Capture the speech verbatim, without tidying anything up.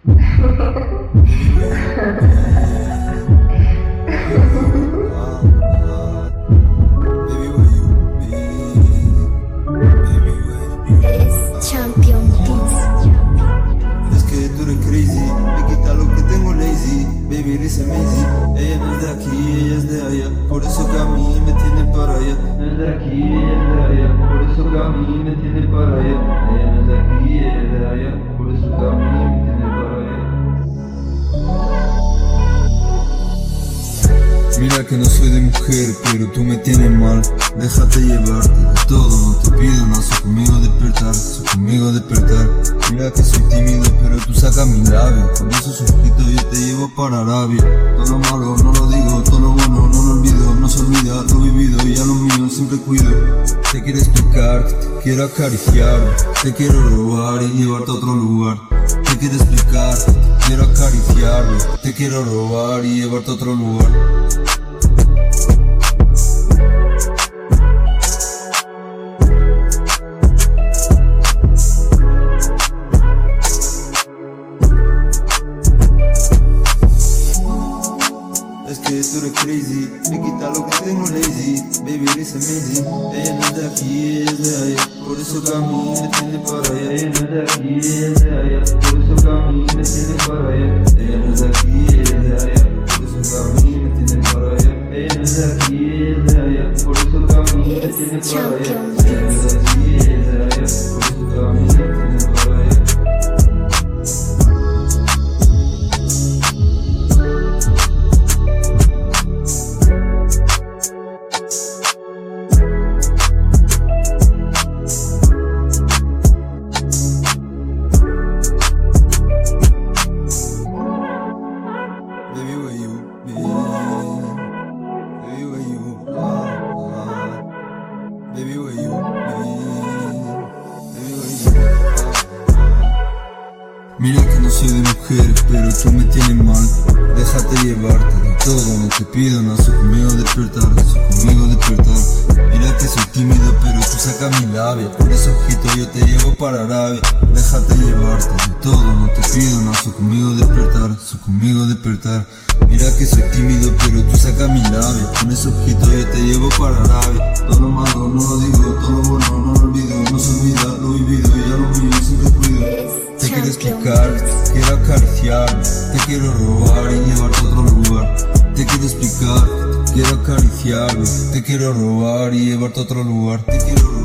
Es Champion Beats. Es que tú eres crazy, me quita lo que tengo lazy. Baby, eres amazing. Ella no es de aquí, ella es de allá. Por eso que a mí me tiene para allá. No es de aquí, ella es de allá. Por eso que a mí me tiene para allá. Ella no es de aquí, ella es de allá. Por eso que a mí me tiene para allá. Mira que no soy de mujer, pero tú me tienes mal. Déjate llevarte de todo, no te pido nada. Soy conmigo despertar, soy conmigo despertar. Mira que soy tímido, pero tú sacas mi labio. Con esos ojitos yo te llevo para Arabia. Todo lo malo no lo digo, todo lo bueno no lo olvido. No se olvida lo vivido y a lo mío siempre cuido. Te quiero explicar, te quiero acariciar. Te quiero robar y llevarte a otro lugar. Te quiero explicar, te quiero acariciar. Te quiero robar y llevarte a otro lugar. Es que tú eres crazy, me quita lo que tengo lazy. Baby, eres amazing. Ella no es de aquí, ella es de allá. Por eso que a mí me tiene para allá. Ella no es de aquí, ella es de allá. Por eso que a mí me tiene para allá. Ella no es de aquí, ella es de allá. Por eso que a mí me tiene para allá. Ella no es de aquí, ella es de allá. Por eso que a mí me tiene para allá. Ella no es de aquí, ella es de allá. Por eso que a mí me tiene para allá. Baby, where you be? Baby, where you are? Baby, where you be? Baby, where you are? Mira que no soy de mujer, pero tú me tienes mal. Déjate llevarte de todo, no te pido nada. Soy conmigo despertar, soy conmigo despertar. Mira que soy tímido, pero tú sacas mi labia. Por esos ojitos yo te llevo para Arabia. Déjate llevarte de todo, no te pido nada. Soy conmigo despertar, soy conmigo despertar. Mira que soy tímido, pero tú sacas mi labia. Con esos ojitos yo te llevo para Arabia. Todo lo malo no lo digo, todo lo bueno no lo olvido. No se olvida lo vivido y a lo mío siempre cuido. Te quiero explicar, te quiero acariciar. Te quiero robar y llevarte a otro lugar. Te quiero explicar, te quiero acariciar. Te quiero robar y llevarte a otro lugar. Te quiero robar.